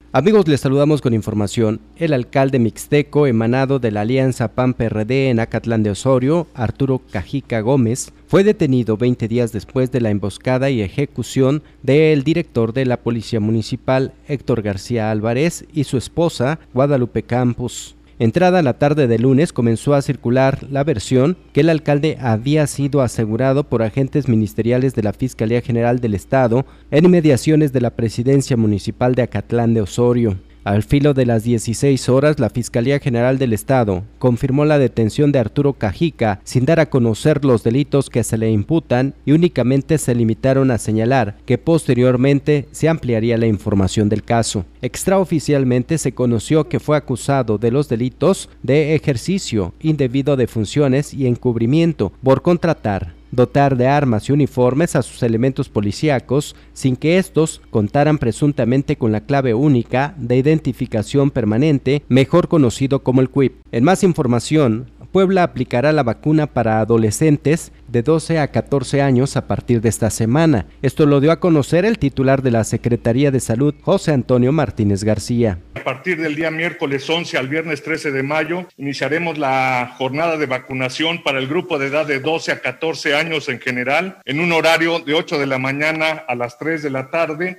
Amigos, les saludamos con información. El alcalde mixteco emanado de la Alianza PAN-PRD en Acatlán de Osorio, Arturo Cajica Gómez, fue detenido 20 días después de la emboscada y ejecución del director de la Policía Municipal, Héctor García Álvarez, y su esposa, Guadalupe Campos. Entrada la tarde de lunes comenzó a circular la versión que el alcalde había sido asegurado por agentes ministeriales de la Fiscalía General del Estado en inmediaciones de la Presidencia Municipal de Acatlán de Osorio. Al filo de las 16 horas, la Fiscalía General del Estado confirmó la detención de Arturo Cajica sin dar a conocer los delitos que se le imputan y únicamente se limitaron a señalar que posteriormente se ampliaría la información del caso. Extraoficialmente se conoció que fue acusado de los delitos de ejercicio indebido de funciones y encubrimiento por contratar, dotar de armas y uniformes a sus elementos policíacos sin que estos contaran presuntamente con la clave única de identificación permanente, mejor conocido como el CUIP. En más información, Puebla aplicará la vacuna para adolescentes de 12 a 14 años a partir de esta semana. Esto lo dio a conocer el titular de la Secretaría de Salud, José Antonio Martínez García. A partir del día miércoles 11 al viernes 13 de mayo, iniciaremos la jornada de vacunación para el grupo de edad de 12 a 14 años en general, en un horario de 8 de la mañana a las 3 de la tarde.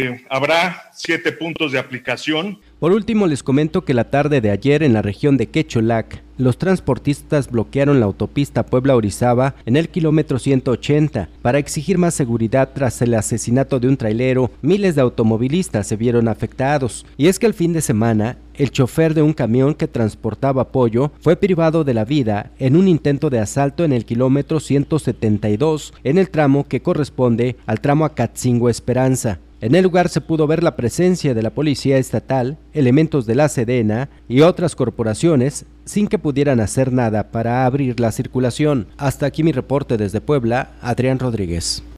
Habrá 7 puntos de aplicación. Por último, les comento que la tarde de ayer en la región de Quecholac, los transportistas bloquearon la autopista Puebla-Orizaba en el kilómetro 180 para exigir más seguridad tras el asesinato de un trailero. Miles de automovilistas se vieron afectados. Y es que el fin de semana, el chofer de un camión que transportaba pollo fue privado de la vida en un intento de asalto en el kilómetro 172, en el tramo que corresponde al tramo Acatzingo-Esperanza. En el lugar se pudo ver la presencia de la Policía Estatal, elementos de la Sedena y otras corporaciones sin que pudieran hacer nada para abrir la circulación. Hasta aquí mi reporte desde Puebla, Adrián Rodríguez.